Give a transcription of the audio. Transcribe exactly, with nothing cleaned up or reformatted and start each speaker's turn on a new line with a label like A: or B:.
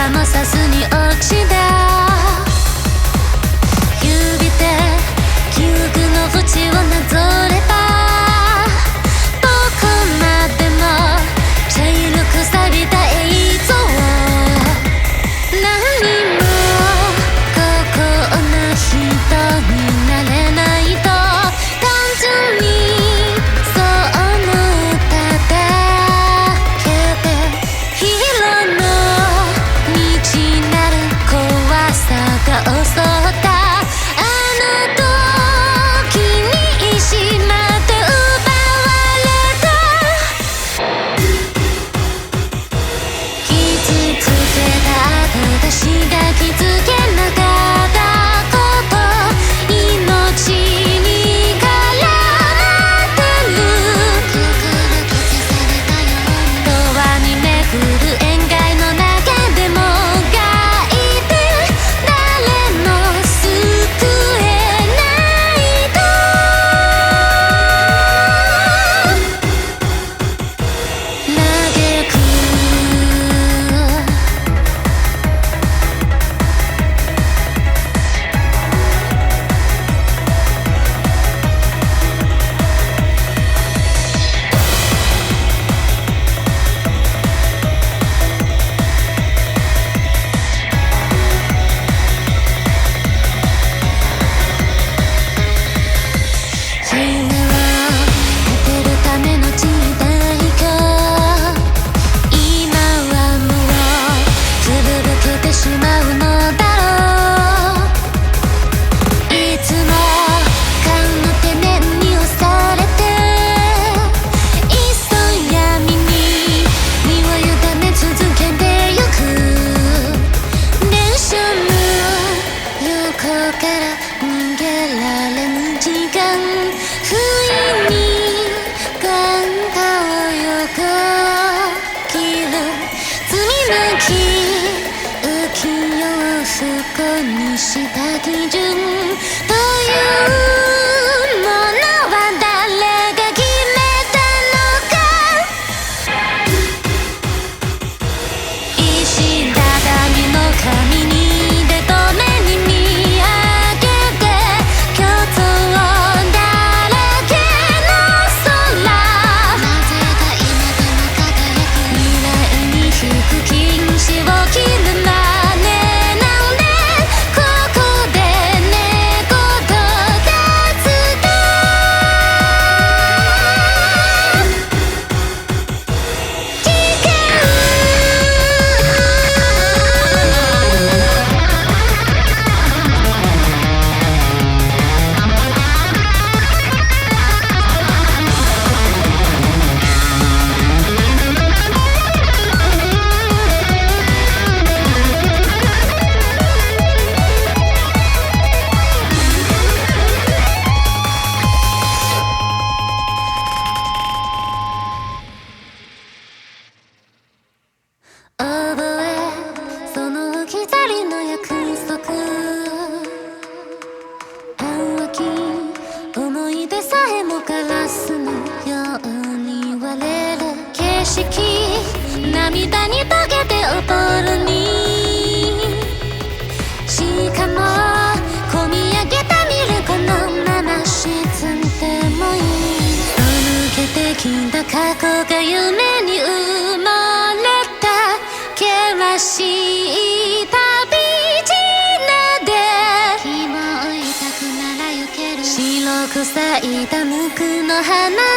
A: もさすに落ちた指で記憶の淵をなぞればどこまでも茶色く錆びた映像何も孤高な人になれないと単純にそう思っただけでヒーローの道なる怖さが襲ったあの時に石まで奪われた傷つけた私が気づけなかったこと命に絡まってる永遠に巡る縁外の中でもがいて誰も救えないと嘆く夢を当てるための時代が今はもう古ぼけてしまうのだろういつも勘の手面に押されていっそ闇に身を委ね続けてゆく電車の横から逃げられぬ時間不意に眼下を横切る罪なき浮世を不幸にした基準というものは誰が決めたのか石畳の紙にでとめに見上げて競争だらけの空なぜか今でも輝く未来に吹く禁止を切るまねなんでここで猫と立つか危険覚えその置き去りの約束淡き思い出さえもガラスのように割れる景色涙に溶けて溺るにしかも込み上げたミルクのまま沈んでもいいそ抜けてきた過去が夢に埋もれた険しい旅路なで気も追いたくなら行ける白く咲いた無垢の花